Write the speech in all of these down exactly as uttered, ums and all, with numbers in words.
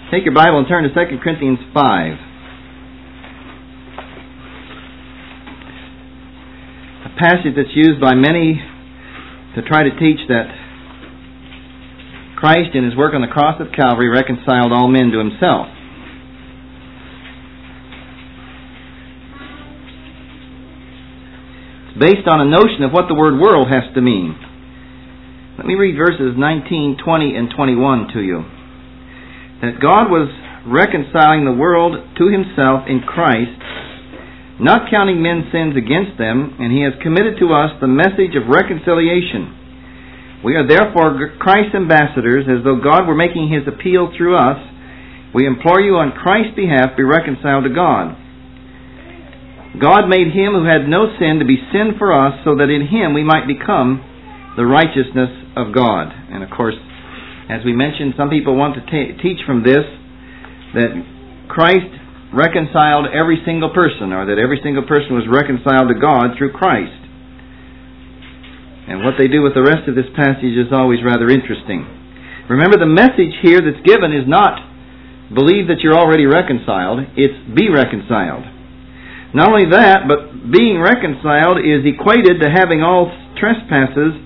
Take your Bible and turn to Second Corinthians five. A passage that's used by many to try to teach that Christ in His work on the cross of Calvary reconciled all men to Himself. It's based on a notion of what the word world has to mean. Let me read verses nineteen, twenty, and twenty-one to you. That God was reconciling the world to Himself in Christ, not counting men's sins against them, and He has committed to us the message of reconciliation. We are therefore Christ's ambassadors, as though God were making His appeal through us. We implore you on Christ's behalf, be reconciled to God. God made Him who had no sin to be sin for us, so that in Him we might become the righteousness of God. And of course, as we mentioned, some people want to t- teach from this that Christ reconciled every single person, or that every single person was reconciled to God through Christ. And what they do with the rest of this passage is always rather interesting. Remember, the message here that's given is not believe that you're already reconciled, it's be reconciled. Not only that, but being reconciled is equated to having all trespasses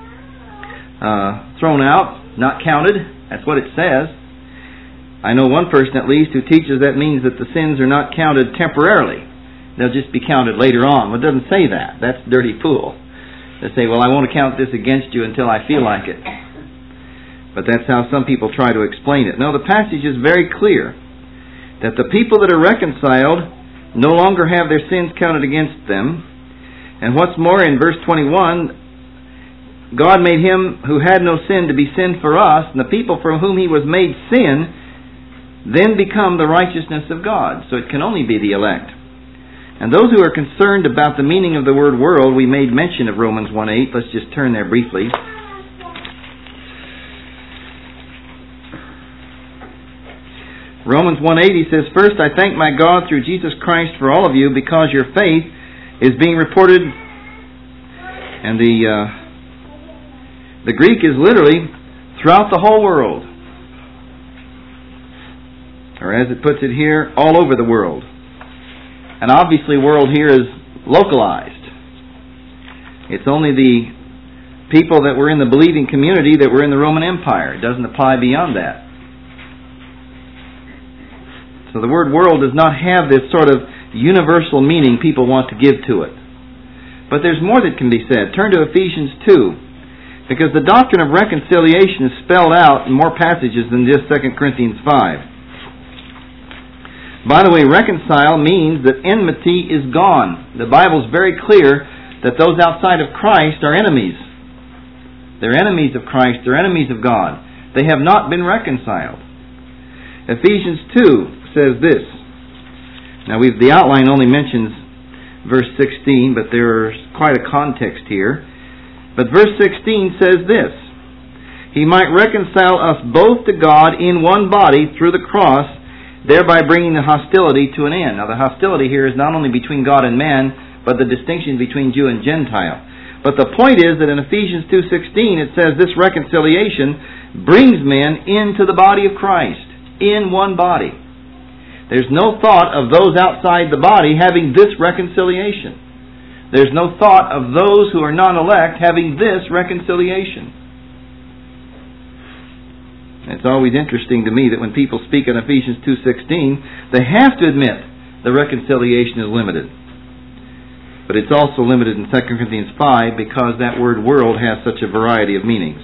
uh, thrown out, not counted. That's what it says. I know one person at least who teaches that means that the sins are not counted temporarily. They'll just be counted later on. Well, it doesn't say that. That's dirty fool. They say, well, I won't count this against you until I feel like it. But that's how some people try to explain it. No, the passage is very clear that the people that are reconciled no longer have their sins counted against them. And what's more, in verse twenty-one, God made Him who had no sin to be sin for us, and the people for whom He was made sin then become the righteousness of God. So it can only be the elect. And those who are concerned about the meaning of the word world, we made mention of Romans one eight. Let's just turn there briefly. Romans one eight, he says, "First I thank my God through Jesus Christ for all of you, because your faith is being reported," and the uh, the Greek is literally throughout the whole world. Or as it puts it here, all over the world. And obviously world here is localized. It's only the people that were in the believing community that were in the Roman Empire. It doesn't apply beyond that. So the word world does not have this sort of universal meaning people want to give to it. But there's more that can be said. Turn to Ephesians two. Because the doctrine of reconciliation is spelled out in more passages than just Second Corinthians five. By the way, reconcile means that enmity is gone. The Bible is very clear that those outside of Christ are enemies. They're enemies of Christ. They're enemies of God. They have not been reconciled. Ephesians two says this. Now, we've, the outline only mentions verse sixteen, but there's quite a context here. But verse sixteen says this: He might reconcile us both to God in one body through the cross, thereby bringing the hostility to an end. Now, the hostility here is not only between God and man, but the distinction between Jew and Gentile. But the point is that in Ephesians two sixteen it says this reconciliation brings men into the body of Christ, in one body. There's no thought of those outside the body having this reconciliation. There's no thought of those who are non-elect having this reconciliation. It's always interesting to me that when people speak in Ephesians two sixteen, they have to admit the reconciliation is limited. But it's also limited in Second Corinthians five because that word world has such a variety of meanings.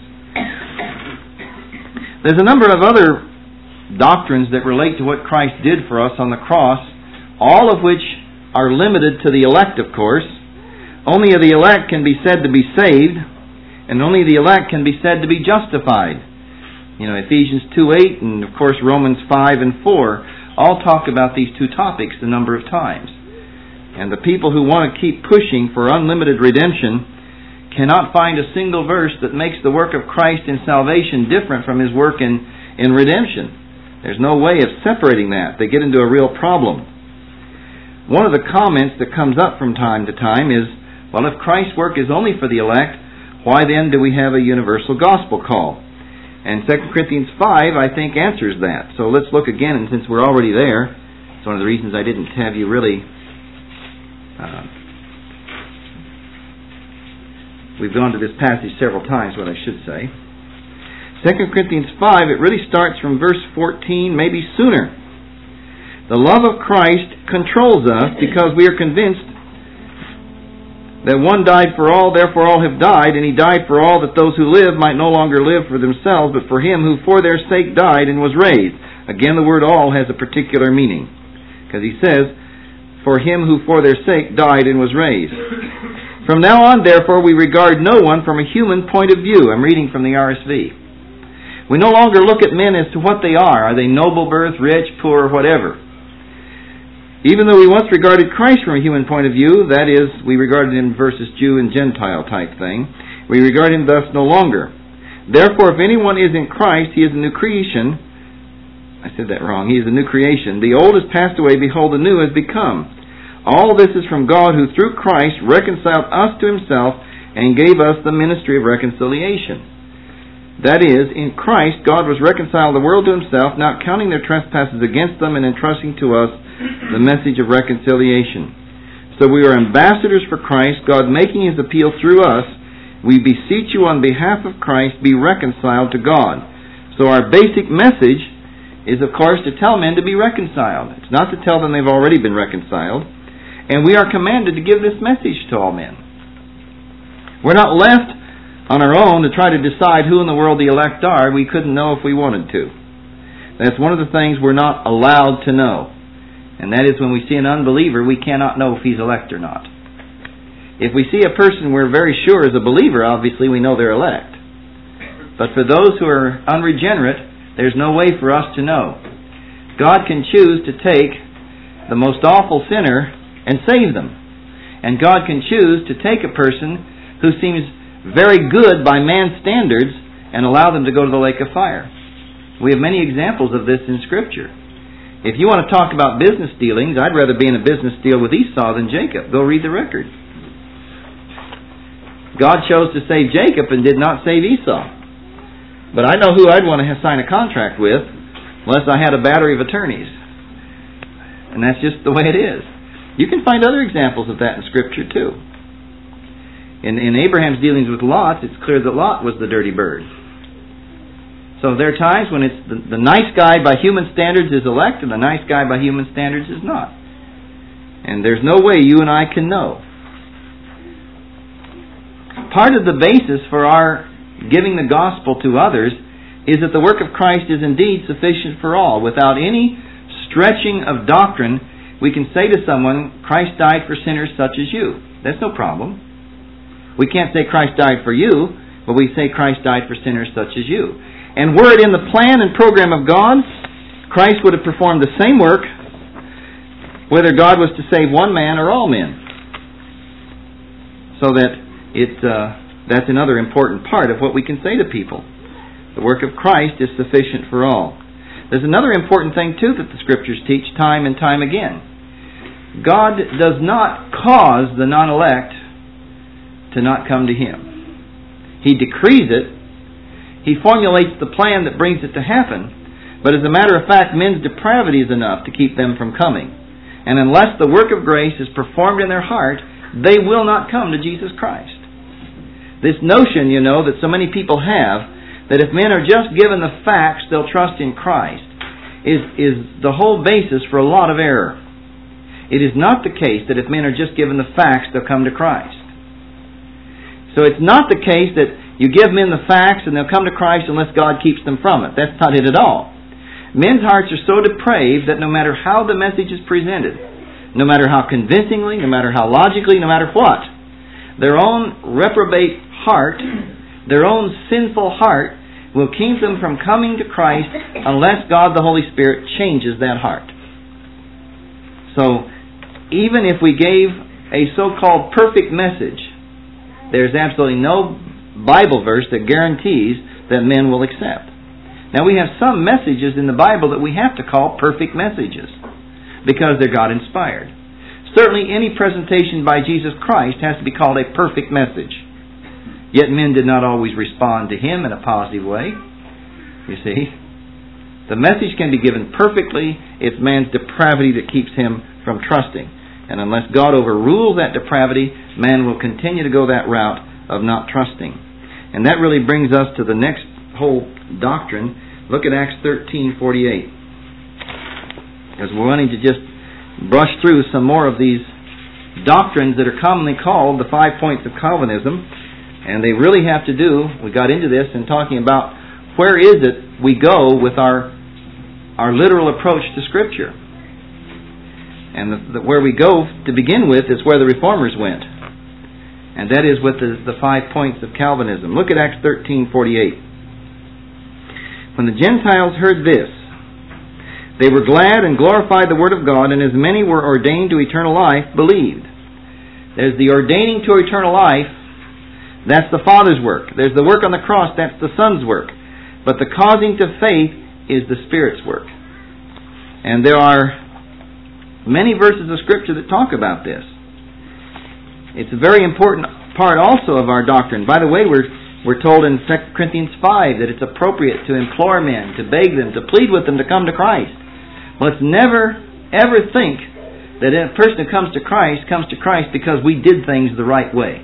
There's a number of other doctrines that relate to what Christ did for us on the cross, all of which are limited to the elect, of course. Only the elect can be said to be saved, and only the elect can be said to be justified. You know, Ephesians two eight and, of course, Romans five and four all talk about these two topics a number of times. And the people who want to keep pushing for unlimited redemption cannot find a single verse that makes the work of Christ in salvation different from His work in, in redemption. There's no way of separating that. They get into a real problem. One of the comments that comes up from time to time is, well, if Christ's work is only for the elect, why then do we have a universal gospel call? And Second Corinthians five, I think, answers that. So let's look again, and since we're already there, it's one of the reasons I didn't have you really... Uh, we've gone to this passage several times, what I should say. Second Corinthians five, it really starts from verse fourteen, maybe sooner. The love of Christ controls us because we are convinced that one died for all, therefore all have died, and He died for all that those who live might no longer live for themselves, but for Him who for their sake died and was raised. Again, the word all has a particular meaning, because He says, for Him who for their sake died and was raised. From now on, therefore, we regard no one from a human point of view. I'm reading from the R S V. We no longer look at men as to what they are. Are they noble birth, rich, poor, whatever? Even though we once regarded Christ from a human point of view, that is, we regarded Him versus Jew and Gentile type thing, we regard Him thus no longer. Therefore, if anyone is in Christ, he is a new creation. I said that wrong. He is a new creation. The old has passed away, behold, the new has become. All this is from God, who through Christ reconciled us to Himself and gave us the ministry of reconciliation. That is, in Christ, God was reconciling the world to Himself, not counting their trespasses against them, and entrusting to us the message of reconciliation. So we are ambassadors for Christ, God making His appeal through us. We beseech you on behalf of Christ, be reconciled to God. So our basic message is, of course, to tell men to be reconciled. It's not to tell them they've already been reconciled. And we are commanded to give this message to all men. We're not left on our own to try to decide who in the world the elect are. We couldn't know if we wanted to. That's one of the things we're not allowed to know. And that is, when we see an unbeliever, we cannot know if he's elect or not. If we see a person we're very sure is a believer, obviously we know they're elect. But for those who are unregenerate, there's no way for us to know. God can choose to take the most awful sinner and save them. And God can choose to take a person who seems very good by man's standards and allow them to go to the lake of fire. We have many examples of this in Scripture. If you want to talk about business dealings, I'd rather be in a business deal with Esau than Jacob. Go read the record. God chose to save Jacob and did not save Esau. But I know who I'd want to sign a contract with, unless I had a battery of attorneys. And that's just the way it is. You can find other examples of that in Scripture too. In, in Abraham's dealings with Lot, it's clear that Lot was the dirty bird. So there are times when it's the, the nice guy by human standards is elect, and the nice guy by human standards is not. And there's no way you and I can know. Part of the basis for our giving the gospel to others is that the work of Christ is indeed sufficient for all. Without any stretching of doctrine, we can say to someone, Christ died for sinners such as you. That's no problem. We can't say Christ died for you, but we say Christ died for sinners such as you. And were it in the plan and program of God, Christ would have performed the same work whether God was to save one man or all men. So that it, uh, that's another important part of what we can say to people. The work of Christ is sufficient for all. There's another important thing too that the Scriptures teach time and time again. God does not cause the non-elect to not come to Him. He decrees it. He formulates the plan that brings it to happen. But as a matter of fact, men's depravity is enough to keep them from coming. And unless the work of grace is performed in their heart, they will not come to Jesus Christ. This notion, you know, that so many people have, that if men are just given the facts, they'll trust in Christ, is, is the whole basis for a lot of error. It is not the case that if men are just given the facts, they'll come to Christ. So it's not the case that you give men the facts and they'll come to Christ unless God keeps them from it. That's not it at all. Men's hearts are so depraved that no matter how the message is presented, no matter how convincingly, no matter how logically, no matter what, their own reprobate heart, their own sinful heart, will keep them from coming to Christ unless God the Holy Spirit changes that heart. So, even if we gave a so-called perfect message, there's absolutely no Bible verse that guarantees that men will accept. Now, we have some messages in the Bible that we have to call perfect messages because they're God-inspired. Certainly, any presentation by Jesus Christ has to be called a perfect message. Yet men did not always respond to Him in a positive way. You see? The message can be given perfectly. It's man's depravity that keeps him from trusting. And unless God overrules that depravity, man will continue to go that route of not trusting. And that really brings us to the next whole doctrine. Look at Acts thirteen forty-eight. Because we're wanting to just brush through some more of these doctrines that are commonly called the five points of Calvinism. And they really have to do, we got into this in talking about where is it we go with our our literal approach to Scripture. And the, the, where we go to begin with is where the Reformers went. And that is with the, the five points of Calvinism. Look at Acts thirteen forty-eight. When the Gentiles heard this, they were glad and glorified the Word of God, and as many were ordained to eternal life, believed. There's the ordaining to eternal life. That's the Father's work. There's the work on the cross. That's the Son's work. But the causing to faith is the Spirit's work. And there are many verses of Scripture that talk about this. It's a very important part also of our doctrine. By the way, we're we're told in Second Corinthians five that it's appropriate to implore men, to beg them, to plead with them to come to Christ. Let's never, ever think that a person who comes to Christ comes to Christ because we did things the right way.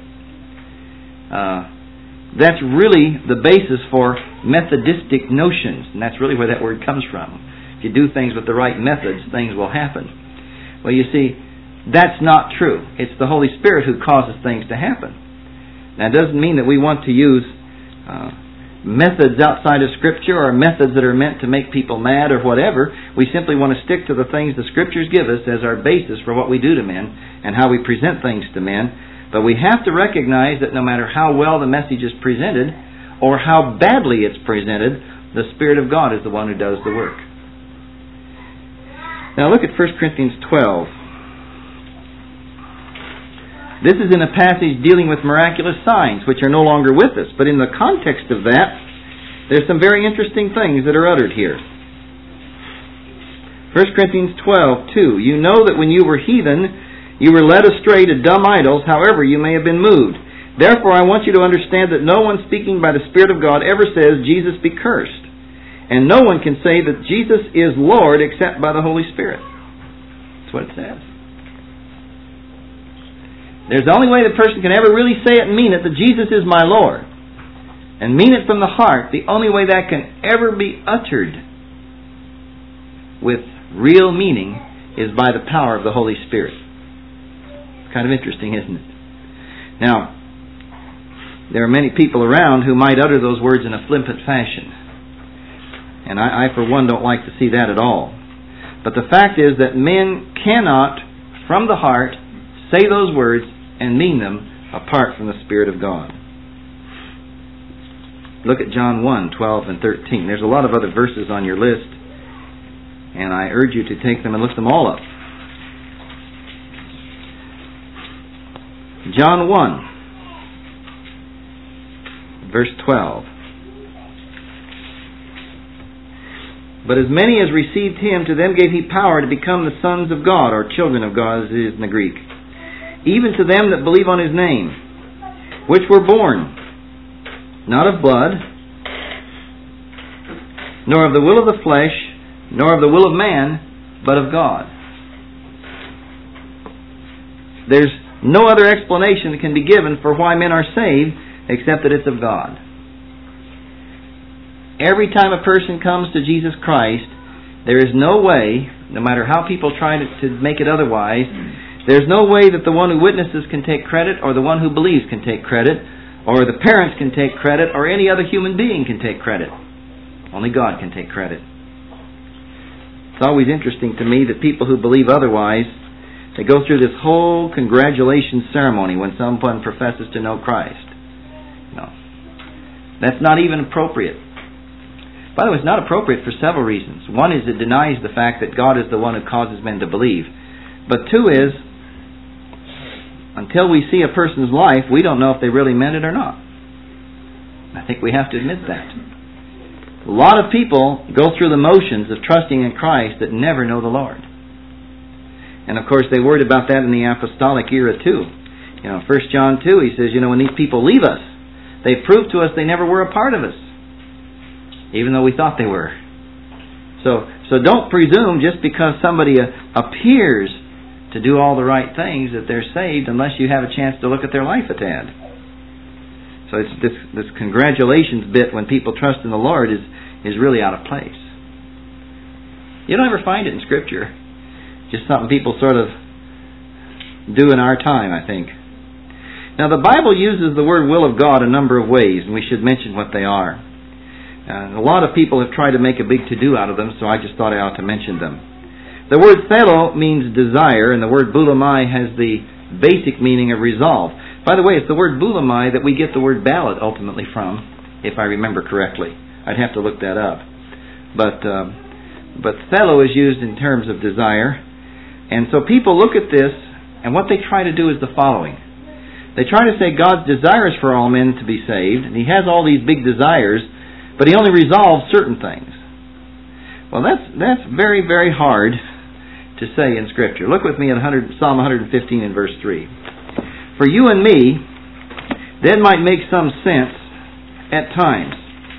Uh, that's really the basis for Methodistic notions, and that's really where that word comes from. If you do things with the right methods, things will happen. Well, you see, that's not true. It's the Holy Spirit who causes things to happen. Now, it doesn't mean that we want to use uh, methods outside of Scripture or methods that are meant to make people mad or whatever. We simply want to stick to the things the Scriptures give us as our basis for what we do to men and how we present things to men. But we have to recognize that no matter how well the message is presented or how badly it's presented, the Spirit of God is the one who does the work. Now look at First Corinthians twelve. This is in a passage dealing with miraculous signs, which are no longer with us. But in the context of that, there's some very interesting things that are uttered here. First Corinthians twelve two. You know that when you were heathen, you were led astray to dumb idols, however you may have been moved. Therefore I want you to understand that no one speaking by the Spirit of God ever says, Jesus be cursed. And no one can say that Jesus is Lord except by the Holy Spirit. That's what it says. There's the only way the person can ever really say it and mean it, that Jesus is my Lord, and mean it from the heart. The only way that can ever be uttered with real meaning is by the power of the Holy Spirit. It's kind of interesting, isn't it? Now, there are many people around who might utter those words in a flippant fashion. And I, I, for one, don't like to see that at all. But the fact is that men cannot, from the heart, say those words and mean them apart from the Spirit of God. Look at John one, twelve and thirteen. There's a lot of other verses on your list, and I urge you to take them and look them all up. John one, verse twelve. But as many as received Him, to them gave He power to become the sons of God, or children of God as it is in the Greek. Even to them that believe on His name, which were born, not of blood, nor of the will of the flesh, nor of the will of man, but of God. There's no other explanation that can be given for why men are saved except that it's of God. Every time a person comes to Jesus Christ, there is no way, no matter how people try to, to make it otherwise, there's no way that the one who witnesses can take credit, or the one who believes can take credit, or the parents can take credit, or any other human being can take credit. Only God can take credit. It's always interesting to me that people who believe otherwise, they go through this whole congratulation ceremony when someone professes to know Christ. No. That's not even appropriate. By the way, it's not appropriate for several reasons. One is it denies the fact that God is the one who causes men to believe. But two is, until we see a person's life, we don't know if they really meant it or not. I think we have to admit that. A lot of people go through the motions of trusting in Christ that never know the Lord. And of course they worried about that in the apostolic era too. You know, First John two, he says, you know, when these people leave us, they prove to us they never were a part of us. even though we thought they were. So, so don't presume just because somebody appears to do all the right things that they're saved unless you have a chance to look at their life a tad. So it's this, this congratulations bit when people trust in the Lord is, is really out of place. You don't ever find it in Scripture. Just something people sort of do in our time, I think. Now the Bible uses the word will of God a number of ways, and we should mention what they are. Uh, a lot of people have tried to make a big to-do out of them, so I just thought I ought to mention them. The word thelo means desire, and the word bulamai has the basic meaning of resolve. By the way, it's the word bulamai that we get the word ballot ultimately from, if I remember correctly. I'd have to look that up. But um, but thelo is used in terms of desire. And so people look at this, and what they try to do is the following. They try to say God's desires for all men to be saved, and He has all these big desires, but He only resolves certain things. Well, that's that's very, very hard to say in Scripture. Look with me at Psalm one fifteen and verse three. For you and me, that might make some sense at times.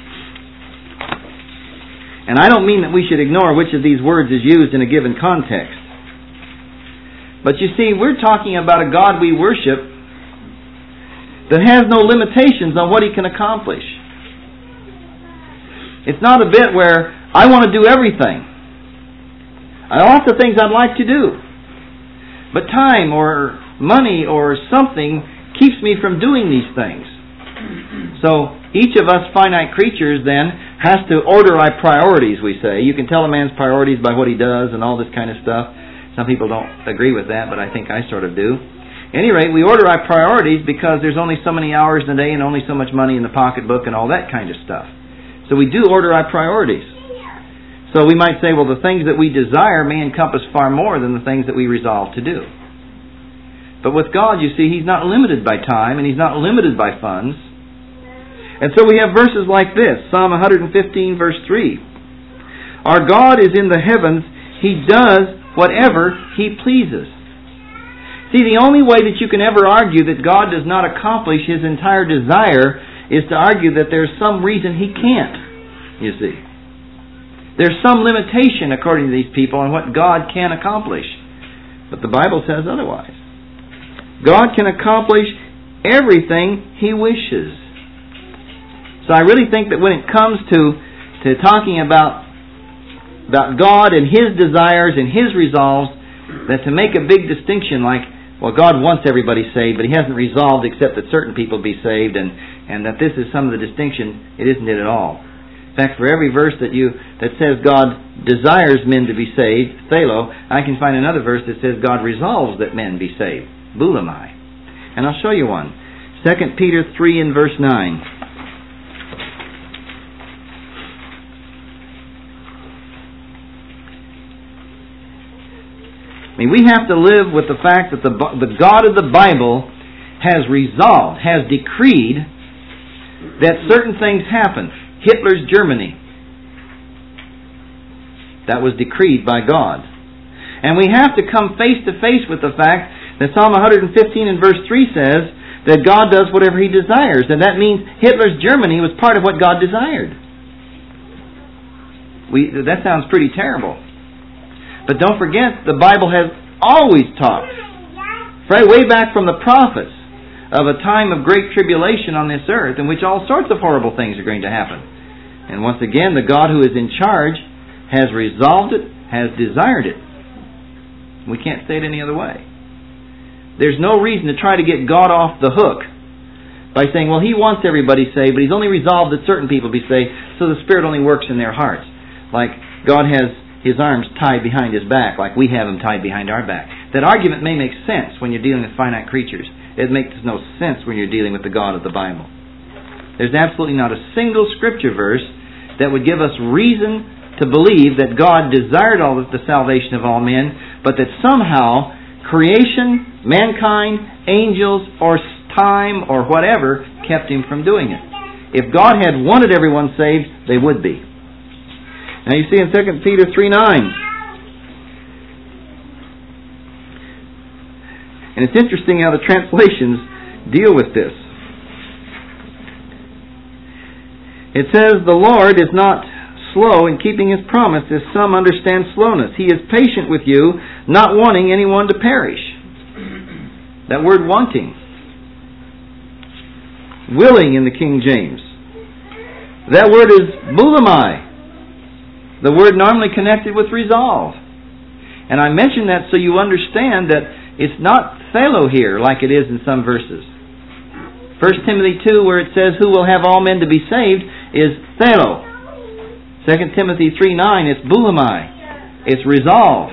And I don't mean that we should ignore which of these words is used in a given context. But you see, we're talking about a God we worship that has no limitations on what He can accomplish. It's not a bit where I want to do everything. I have lots of things I'd like to do. But time or money or something keeps me from doing these things. So each of us finite creatures then has to order our priorities, we say. You can tell a man's priorities by what he does and all this kind of stuff. Some people don't agree with that, but I think I sort of do. At any rate, we order our priorities because there's only so many hours in a day and only so much money in the pocketbook and all that kind of stuff. So we do order our priorities. So we might say, well, the things that we desire may encompass far more than the things that we resolve to do. But with God, you see, He's not limited by time and He's not limited by funds. And so we have verses like this, Psalm one fifteen, verse three. Our God is in the heavens. He does whatever He pleases. See, the only way that you can ever argue that God does not accomplish His entire desire is to argue that there's some reason He can't, you see. There's some limitation, according to these people, on what God can accomplish. But the Bible says otherwise. God can accomplish everything He wishes. So I really think that when it comes to, to talking about, about God and His desires and His resolves, that to make a big distinction like, well, God wants everybody saved, but He hasn't resolved except that certain people be saved, and, and that this is some of the distinction, it isn't it at all. In fact, for every verse that you that says God desires men to be saved, thelo, I can find another verse that says God resolves that men be saved, bulamai. And I'll show you one. Second Peter three and verse nine. I mean, we have to live with the fact that the, the God of the Bible has resolved, has decreed that certain things happen. Hitler's Germany. That was decreed by God. And we have to come face to face with the fact that Psalm one fifteen and verse three says that God does whatever He desires. And that means Hitler's Germany was part of what God desired. We, that sounds pretty terrible. But don't forget, the Bible has always taught, right way back from the prophets, of a time of great tribulation on this earth in which all sorts of horrible things are going to happen. And once again, the God who is in charge has resolved it, has desired it. We can't say it any other way. There's no reason to try to get God off the hook by saying, well, He wants everybody saved, but He's only resolved that certain people be saved, so the Spirit only works in their hearts. Like God has His arms tied behind His back, like we have them tied behind our back. That argument may make sense when you're dealing with finite creatures. It makes no sense when you're dealing with the God of the Bible. There's absolutely not a single Scripture verse that would give us reason to believe that God desired all the salvation of all men, but that somehow creation, mankind, angels, or time, or whatever, kept Him from doing it. If God had wanted everyone saved, they would be. Now you see in Second Peter three nine, and it's interesting how the translations deal with this. It says, the Lord is not slow in keeping His promise, as some understand slowness. He is patient with you, not wanting anyone to perish. That word wanting. Willing in the King James. That word is bulimai. The word normally connected with resolve. And I mention that so you understand that it's not thelo here like it is in some verses. First Timothy two, where it says, who will have all men to be saved, is thelo. Second Timothy three nine, it's bulimai. It's resolve.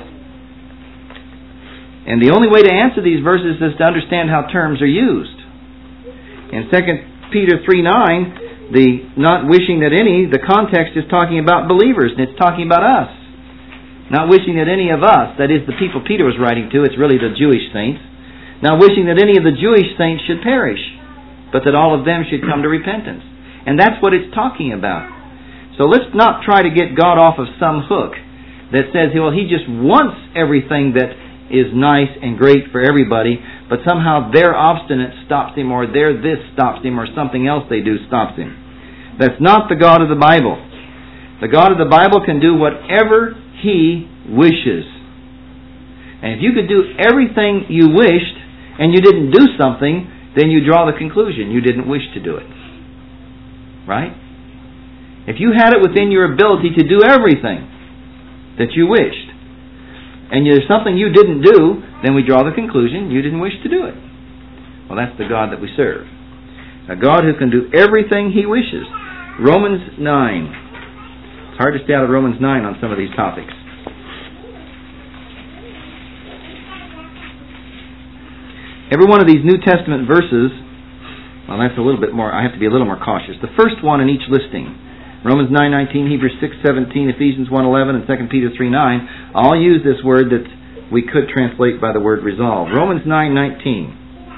And the only way to answer these verses is to understand how terms are used. In Second Peter three nine, the not wishing that any, the context is talking about believers, and it's talking about us. Not wishing that any of us, that is the people Peter was writing to, it's really the Jewish saints, not wishing that any of the Jewish saints should perish, but that all of them should come to repentance. And that's what it's talking about. So let's not try to get God off of some hook that says, well, He just wants everything that is nice and great for everybody, but somehow their obstinance stops Him, or their this stops Him, or something else they do stops Him. That's not the God of the Bible. The God of the Bible can do whatever He wishes. And if you could do everything you wished and you didn't do something, then you draw the conclusion you didn't wish to do it. Right? If you had it within your ability to do everything that you wished, and there's something you didn't do, then we draw the conclusion you didn't wish to do it. Well, that's the God that we serve. A God who can do everything He wishes. Romans nine. It's hard to stay out of Romans nine on some of these topics. Every one of these New Testament verses, well, that's a little bit more, I have to be a little more cautious. The first one in each listing, Romans nine nineteen, Hebrews six seventeen, Ephesians one eleven, and Second Peter three nine, all use this word that we could translate by the word resolve. Romans nine nineteen.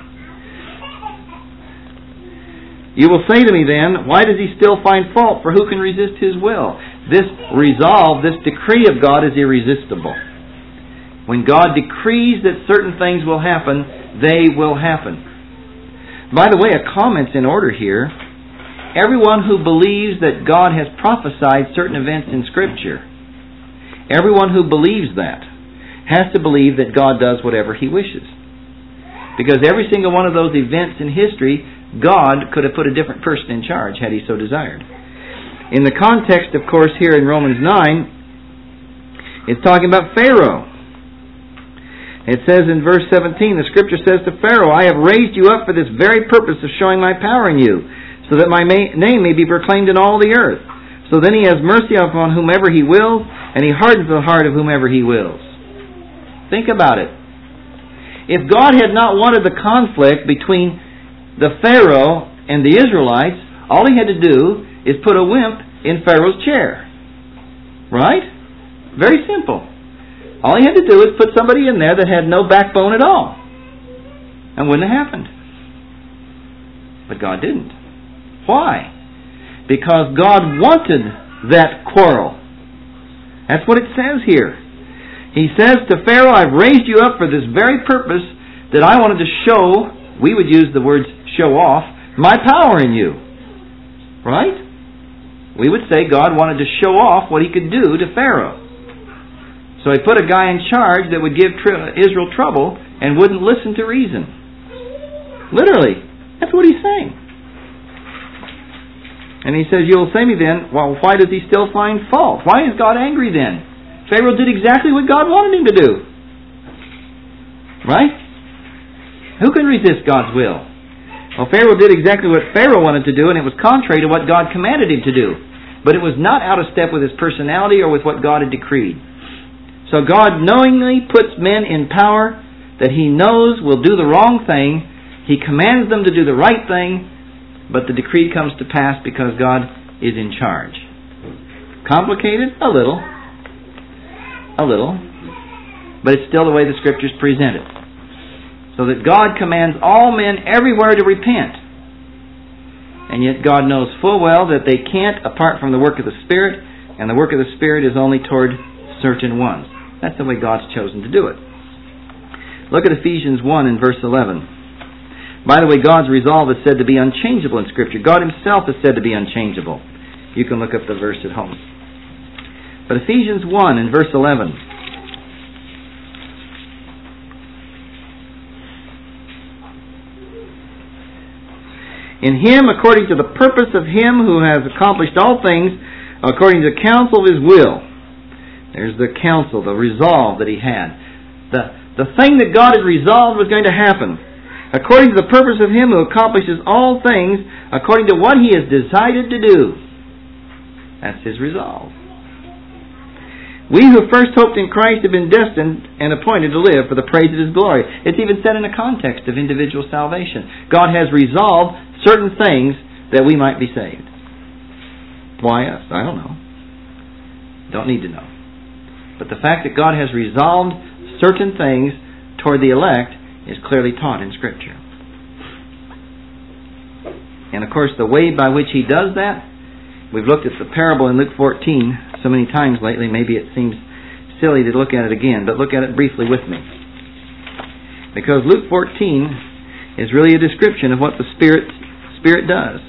You will say to me then, why does he still find fault? For who can resist his will? This resolve, this decree of God is irresistible. When God decrees that certain things will happen, they will happen. By the way, a comment's in order here. Everyone who believes that God has prophesied certain events in Scripture, everyone who believes that, has to believe that God does whatever He wishes. Because every single one of those events in history, God could have put a different person in charge had He so desired. In the context, of course, here in Romans nine, it's talking about Pharaoh. It says in verse seventeen, the Scripture says to Pharaoh, I have raised you up for this very purpose of showing my power in you, so that my name may be proclaimed in all the earth. So then He has mercy upon whomever He wills, and He hardens the heart of whomever He wills. Think about it. If God had not wanted the conflict between the Pharaoh and the Israelites, all He had to do is put a wimp in Pharaoh's chair. Right? Very simple. All He had to do is put somebody in there that had no backbone at all. And wouldn't have happened. But God didn't. Why? Because God wanted that quarrel. That's what it says here. He says to Pharaoh, I've raised you up for this very purpose, that I wanted to show, we would use the words show off, my power in you. Right? We would say God wanted to show off what He could do to Pharaoh. So He put a guy in charge that would give Israel trouble and wouldn't listen to reason. Literally. That's what He's saying. And He says, you'll say me then, well, why does He still find fault? Why is God angry then? Pharaoh did exactly what God wanted him to do. Right? Who can resist God's will? Well, Pharaoh did exactly what Pharaoh wanted to do, and it was contrary to what God commanded him to do. But it was not out of step with his personality or with what God had decreed. So God knowingly puts men in power that He knows will do the wrong thing. He commands them to do the right thing, but the decree comes to pass because God is in charge. Complicated? A little. A little. But it's still the way the Scriptures present it. So that God commands all men everywhere to repent. And yet God knows full well that they can't apart from the work of the Spirit, and the work of the Spirit is only toward certain ones. That's the way God's chosen to do it. Look at Ephesians one in verse eleven. By the way, God's resolve is said to be unchangeable in Scripture. God Himself is said to be unchangeable. You can look up the verse at home. But Ephesians one and verse eleven. In Him, according to the purpose of Him who has accomplished all things, according to the counsel of His will. There's the counsel, the resolve that He had. The, the thing that God had resolved was going to happen. According to the purpose of Him who accomplishes all things, according to what He has decided to do. That's His resolve. We who first hoped in Christ have been destined and appointed to live for the praise of His glory. It's even said in the context of individual salvation. God has resolved certain things that we might be saved. Why us? I don't know. Don't need to know. But the fact that God has resolved certain things toward the elect is clearly taught in Scripture. And of course, the way by which He does that, we've looked at the parable in Luke fourteen so many times lately, maybe it seems silly to look at it again, but look at it briefly with me. Because Luke fourteen is really a description of what the Spirit, Spirit does.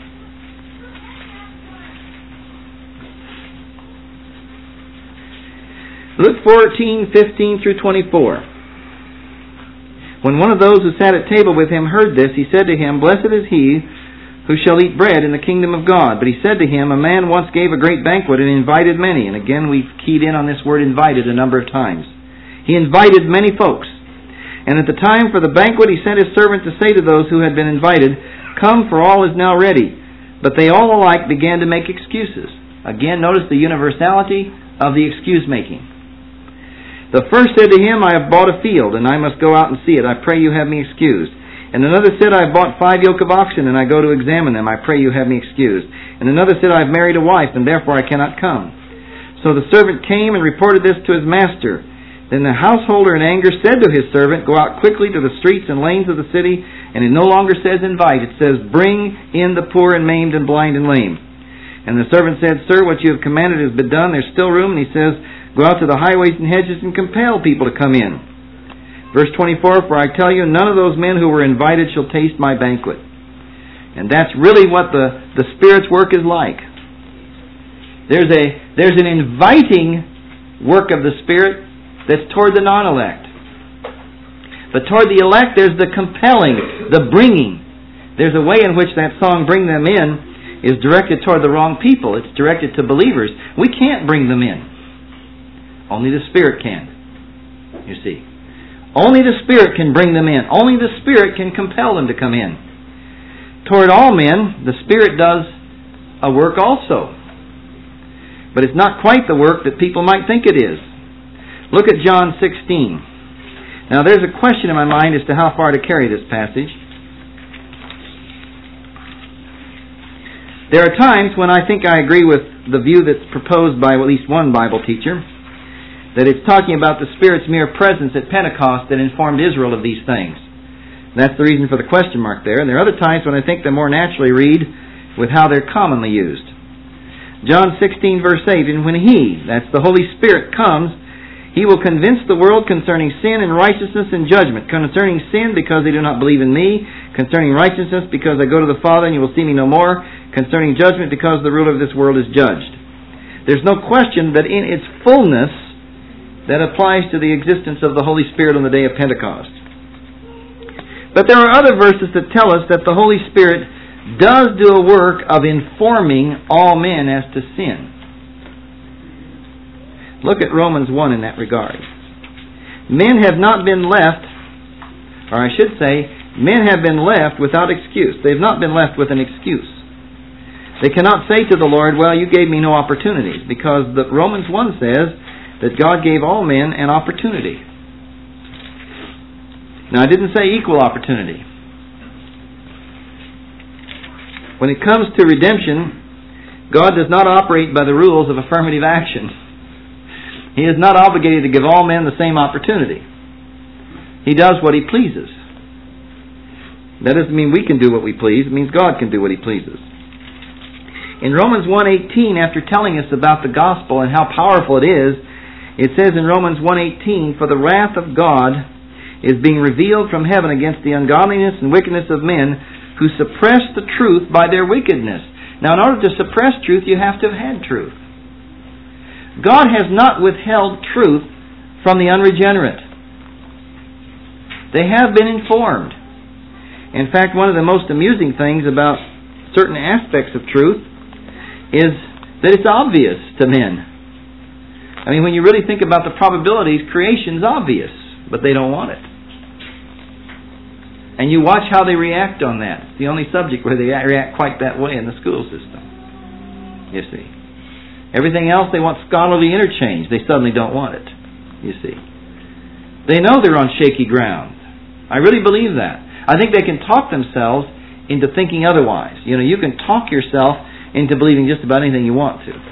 Luke fourteen, fifteen through twenty-four. When one of those who sat at table with Him heard this, he said to him, "Blessed is he who shall eat bread in the kingdom of God." But he said to him, "A man once gave a great banquet and invited many." And again we've keyed in on this word invited a number of times. He invited many folks. And at the time for the banquet he sent his servant to say to those who had been invited, "Come, for all is now ready." But they all alike began to make excuses. Again, notice the universality of the excuse making. The first said to him, "I have bought a field, and I must go out and see it. I pray you have me excused." And another said, "I have bought five yoke of oxen, and I go to examine them. I pray you have me excused." And another said, "I have married a wife, and therefore I cannot come." So the servant came and reported this to his master. Then the householder in anger said to his servant, "Go out quickly to the streets and lanes of the city." And it no longer says invite, it says, "Bring in the poor and maimed and blind and lame." And the servant said, "Sir, what you have commanded has been done. There's still room." And he says, "Go out to the highways and hedges and compel people to come in." Verse twenty-four, "For I tell you, none of those men who were invited shall taste my banquet." And that's really what the, the Spirit's work is like. There's a there's an inviting work of the Spirit that's toward the non-elect. But toward the elect, there's the compelling, the bringing. There's a way in which that song, "Bring Them In," is directed toward the wrong people. It's directed to believers. We can't bring them in. Only the Spirit can, you see. Only the Spirit can bring them in. Only the Spirit can compel them to come in. Toward all men, the Spirit does a work also. But it's not quite the work that people might think it is. Look at John sixteen. Now there's a question in my mind as to how far to carry this passage. There are times when I think I agree with the view that's proposed by at least one Bible teacher, that it's talking about the Spirit's mere presence at Pentecost that informed Israel of these things. That's the reason for the question mark there. And there are other times when I think they more naturally read with how they're commonly used. John sixteen verse eight, "And when He," that's the Holy Spirit, "comes, He will convince the world concerning sin and righteousness and judgment. Concerning sin, because they do not believe in me. Concerning righteousness, because I go to the Father and you will see me no more. Concerning judgment, because the ruler of this world is judged." There's no question that in its fullness that applies to the existence of the Holy Spirit on the day of Pentecost. But there are other verses that tell us that the Holy Spirit does do a work of informing all men as to sin. Look at Romans one in that regard. Men have not been left, or I should say, men have been left without excuse. They have not been left with an excuse. They cannot say to the Lord, "Well, you gave me no opportunities," because the Romans one says that God gave all men an opportunity. Now, I didn't say equal opportunity. When it comes to redemption, God does not operate by the rules of affirmative action. He is not obligated to give all men the same opportunity. He does what He pleases. That doesn't mean we can do what we please. It means God can do what He pleases. In Romans one eighteen, after telling us about the gospel and how powerful it is, it says in Romans one eighteen, "For the wrath of God is being revealed from heaven against the ungodliness and wickedness of men who suppress the truth by their wickedness." Now, in order to suppress truth, you have to have had truth. God has not withheld truth from the unregenerate. They have been informed. In fact, one of the most amusing things about certain aspects of truth is that it's obvious to men. I mean, when you really think about the probabilities, creation's obvious, but they don't want it. And you watch how they react on that. It's the only subject where they react quite that way in the school system. You see. Everything else, they want scholarly interchange. They suddenly don't want it. You see. They know they're on shaky ground. I really believe that. I think they can talk themselves into thinking otherwise. You know, you can talk yourself into believing just about anything you want to.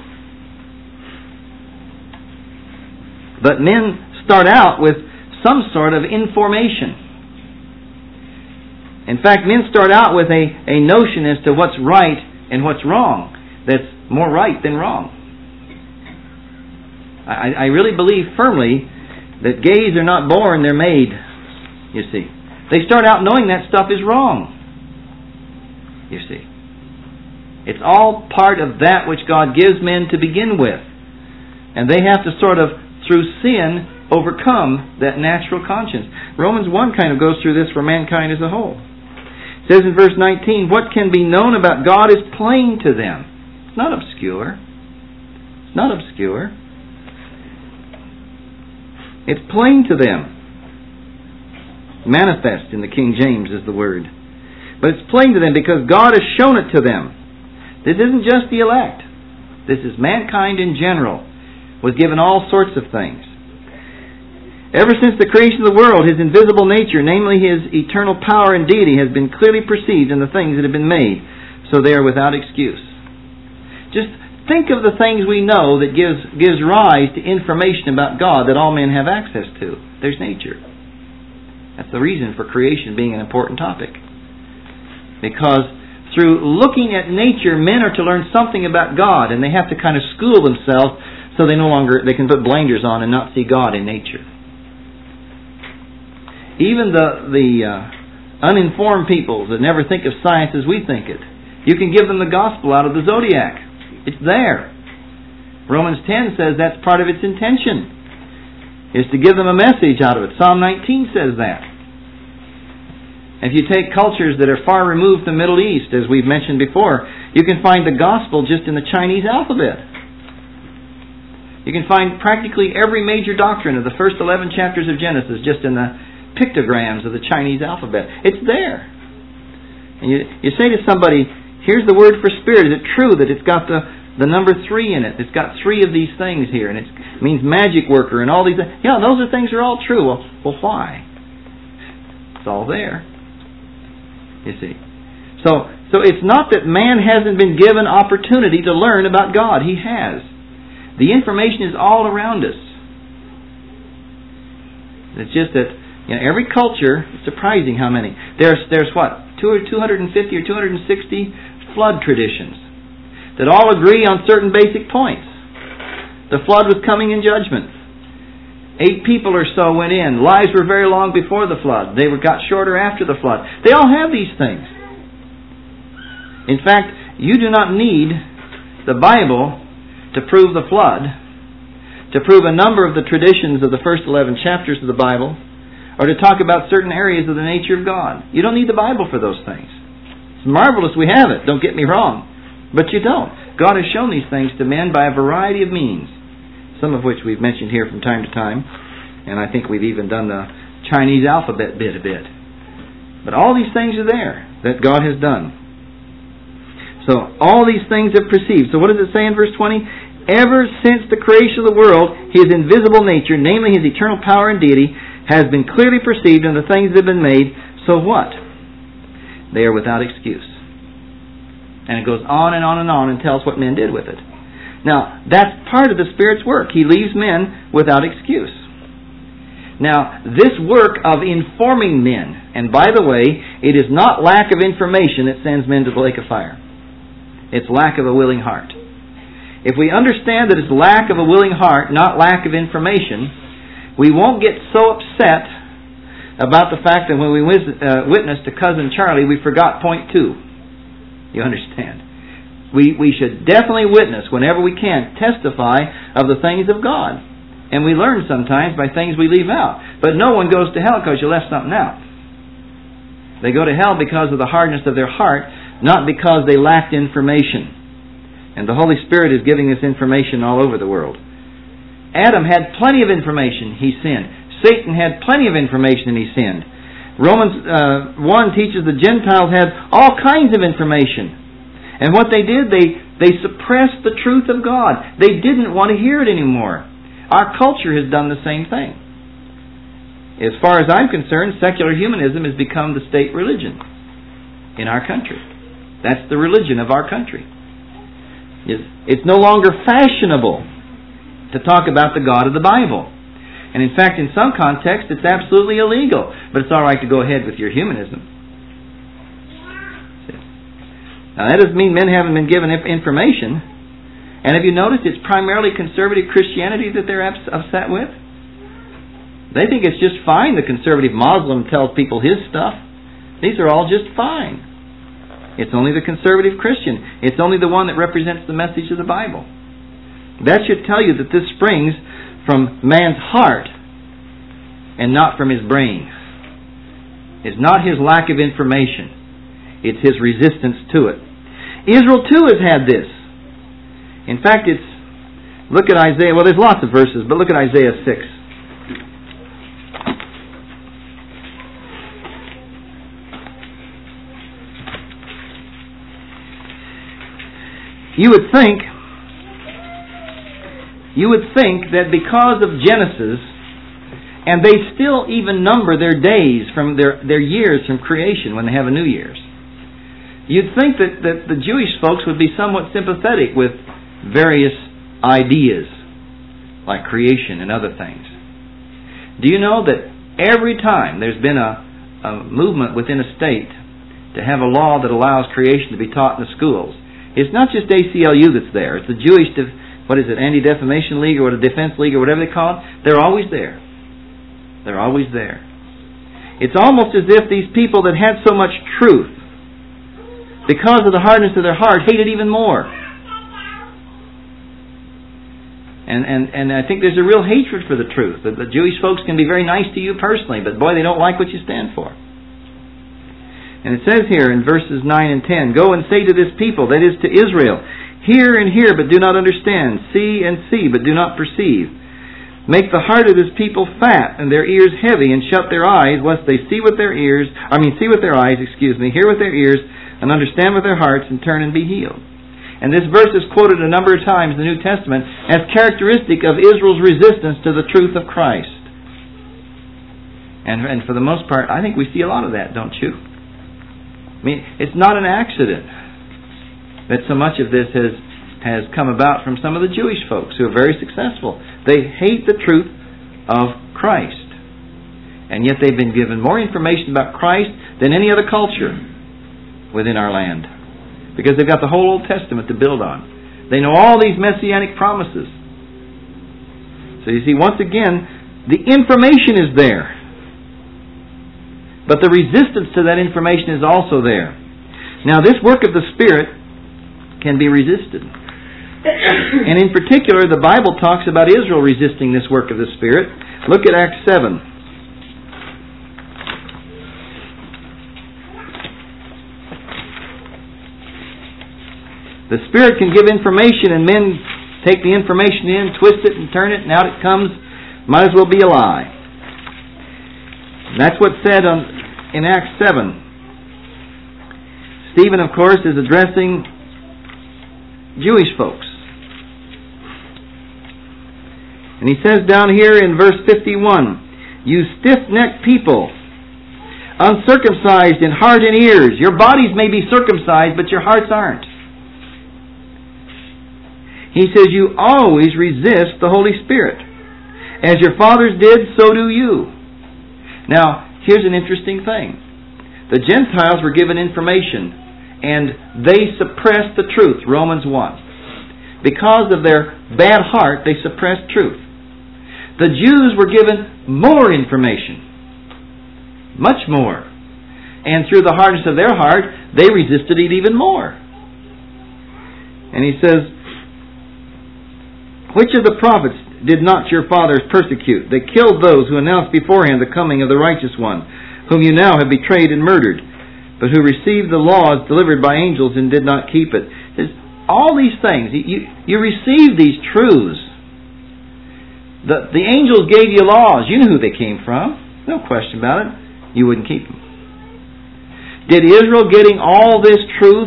But men start out with some sort of information. In fact, men start out with a, a notion as to what's right and what's wrong. That's more right than wrong. I, I really believe firmly that gays are not born, they're made. You see. They start out knowing that stuff is wrong. You see. It's all part of that which God gives men to begin with. And they have to sort of, through sin, overcome that natural conscience. Romans one kind of goes through this for mankind as a whole. It says in verse nineteen, what can be known about God is plain to them. It's not obscure. It's not obscure. It's plain to them. Manifest in the King James is the word. But it's plain to them because God has shown it to them. This isn't just the elect. This is mankind in general. Was given all sorts of things. Ever since the creation of the world, His invisible nature, namely His eternal power and deity, has been clearly perceived in the things that have been made, so they are without excuse. Just think of the things we know that gives gives rise to information about God that all men have access to. There's nature. That's the reason for creation being an important topic. Because through looking at nature, men are to learn something about God, and they have to kind of school themselves so they no longer they can put blinders on and not see God in nature. Even the the uh, uninformed peoples that never think of science as we think it, you can give them the gospel out of the zodiac. It's there. Romans ten says that's part of its intention, is to give them a message out of it. Psalm nineteen says that. If you take cultures that are far removed from the Middle East, as we've mentioned before, you can find the gospel just in the Chinese alphabet. You can find practically every major doctrine of the first eleven chapters of Genesis just in the pictograms of the Chinese alphabet. It's there. And you, you say to somebody, here's the word for spirit. Is it true that it's got the, the number three in it? It's got three of these things here, and it's, it means magic worker and all these things. Yeah, those are things that are all true. Well, well, why? It's all there. You see. So, so it's not that man hasn't been given opportunity to learn about God. He has. The information is all around us. It's just that, you know, every culture, it's surprising how many. There's, there's what? two hundred fifty or two hundred sixty flood traditions that all agree on certain basic points. The flood was coming in judgment. Eight people or so went in. Lives were very long before the flood. They were got shorter after the flood. They all have these things. In fact, you do not need the Bible to prove the flood, to prove a number of the traditions of the first eleven chapters of the Bible, or to talk about certain areas of the nature of God. You don't need the Bible for those things. It's marvelous we have it, don't get me wrong. But you don't. God has shown these things to men by a variety of means, some of which we've mentioned here from time to time, and I think we've even done the Chinese alphabet bit a bit. But all these things are there that God has done. So, all these things are perceived. So what does it say in verse twenty? Ever since the creation of the world, His invisible nature, namely His eternal power and deity, has been clearly perceived in the things that have been made. So what? They are without excuse. And it goes on and on and on and tells what men did with it. Now, that's part of the Spirit's work. He leaves men without excuse. Now, this work of informing men, and by the way, it is not lack of information that sends men to the lake of fire. It's lack of a willing heart. If we understand that it's lack of a willing heart, not lack of information, we won't get so upset about the fact that when we witnessed to Cousin Charlie, we forgot point two. You understand? We, we should definitely witness, whenever we can, testify of the things of God. And we learn sometimes by things we leave out. But no one goes to hell because you left something out. They go to hell because of the hardness of their heart, not because they lacked information. And the Holy Spirit is giving this information all over the world. Adam had plenty of information, he sinned. Satan had plenty of information and he sinned. Romans uh, one teaches the Gentiles had all kinds of information. And what they did, they, they suppressed the truth of God. They didn't want to hear it anymore. Our culture has done the same thing. As far as I'm concerned, secular humanism has become the state religion in our country. That's the religion of our country. It's no longer fashionable to talk about the God of the Bible. And in fact, in some contexts, it's absolutely illegal. But it's all right to go ahead with your humanism. Now, that doesn't mean men haven't been given information. And have you noticed it's primarily conservative Christianity that they're upset with? They think it's just fine the conservative Muslim tells people his stuff. These are all just fine. It's only the conservative Christian. It's only the one that represents the message of the Bible. That should tell you that this springs from man's heart and not from his brain. It's not his lack of information. It's his resistance to it. Israel too has had this. In fact, it's... Look at Isaiah... Well, there's lots of verses, but look at Isaiah six. You would think, you would think that because of Genesis, and they still even number their days from their, their years from creation when they have a New Year's, you'd think that, that the Jewish folks would be somewhat sympathetic with various ideas like creation and other things. Do you know that every time there's been a, a movement within a state to have a law that allows creation to be taught in the schools, it's not just A C L U that's there. It's the Jewish, what is it, Anti-Defamation League or the Defense League or whatever they call it. They're always there. They're always there. It's almost as if these people that had so much truth, because of the hardness of their heart, hate it even more. And, and, and I think there's a real hatred for the truth. The, the Jewish folks can be very nice to you personally, but boy, they don't like what you stand for. And it says here in verses nine and ten, "Go and say to this people," that is to Israel, "Hear and hear, but do not understand. See and see, but do not perceive. Make the heart of this people fat, and their ears heavy, and shut their eyes, lest they see with their ears, I mean see with their eyes, excuse me, hear with their ears, and understand with their hearts, and turn and be healed." And this verse is quoted a number of times in the New Testament as characteristic of Israel's resistance to the truth of Christ. And, and for the most part, I think we see a lot of that, don't you? I mean, it's not an accident that so much of this has, has come about from some of the Jewish folks who are very successful. They hate the truth of Christ. And yet they've been given more information about Christ than any other culture within our land. Because they've got the whole Old Testament to build on. They know all these messianic promises. So you see, once again, the information is there. But the resistance to that information is also there. Now, this work of the Spirit can be resisted. And in particular, the Bible talks about Israel resisting this work of the Spirit. Look at Acts seven. The Spirit can give information and men take the information in, twist it and turn it, and out it comes. Might as well be a lie. And that's what's said on, in Acts seven. Stephen, of course, is addressing Jewish folks. And he says down here in verse fifty-one, "You stiff-necked people, uncircumcised in heart and ears." Your bodies may be circumcised, but your hearts aren't. He says, "You always resist the Holy Spirit. As your fathers did, so do you." Now, here's an interesting thing. The Gentiles were given information, and they suppressed the truth, Romans one. Because of their bad heart, they suppressed truth. The Jews were given more information, much more. And through the hardness of their heart, they resisted it even more. And he says, which of the prophets did not your fathers persecute? They killed those who announced beforehand the coming of the righteous one, whom you now have betrayed and murdered, but who received the laws delivered by angels and did not keep it. There's all these things. You, you receive these truths. The, the angels gave you laws. You knew who they came from. No question about it. You wouldn't keep them. Did Israel getting all this truth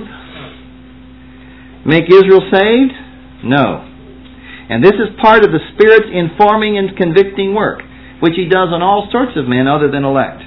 make Israel saved? No. And this is part of the Spirit's informing and convicting work, which He does on all sorts of men other than elect.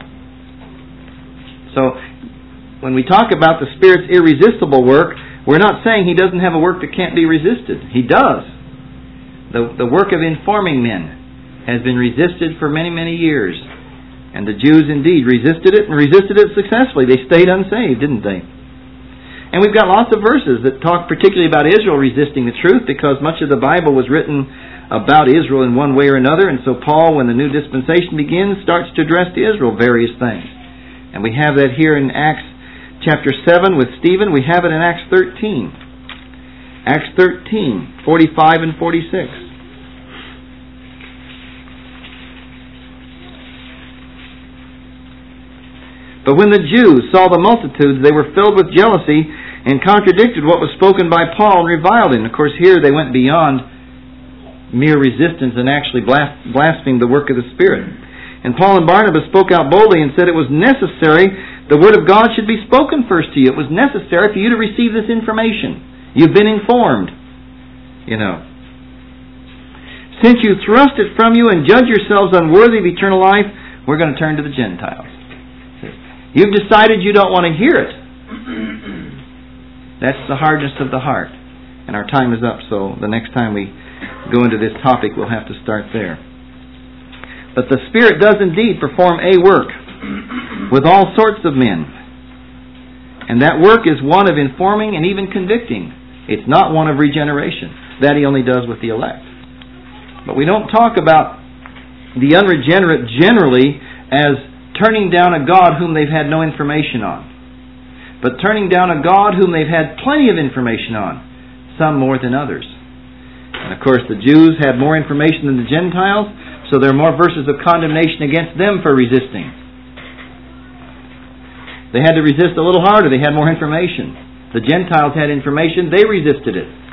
So, when we talk about the Spirit's irresistible work, we're not saying He doesn't have a work that can't be resisted. He does. The, the work of informing men has been resisted for many, many years. And the Jews indeed resisted it, and resisted it successfully. They stayed unsaved, didn't they? And we've got lots of verses that talk particularly about Israel resisting the truth, because much of the Bible was written about Israel in one way or another. And so Paul, when the new dispensation begins, starts to address to Israel various things. And we have that here in Acts chapter seven with Stephen. We have it in Acts thirteen. Acts thirteen, forty-five and forty-six. But when the Jews saw the multitudes, they were filled with jealousy and contradicted what was spoken by Paul and reviled him. Of course, here they went beyond mere resistance and actually blasphemed the work of the Spirit. And Paul and Barnabas spoke out boldly and said it was necessary the Word of God should be spoken first to you. It was necessary for you to receive this information. You've been informed, you know. Since you thrust it from you and judge yourselves unworthy of eternal life, we're going to turn to the Gentiles. You've decided you don't want to hear it. That's the hardness of the heart. And our time is up, so the next time we go into this topic, we'll have to start there. But the Spirit does indeed perform a work with all sorts of men. And that work is one of informing and even convicting. It's not one of regeneration. That He only does with the elect. But we don't talk about the unregenerate generally as turning down a God whom they've had no information on, but turning down a God whom they've had plenty of information on, some more than others. And of course the Jews had more information than the Gentiles, so there are more verses of condemnation against them for resisting. They had to resist a little harder. They had more information. The Gentiles had information. They resisted it.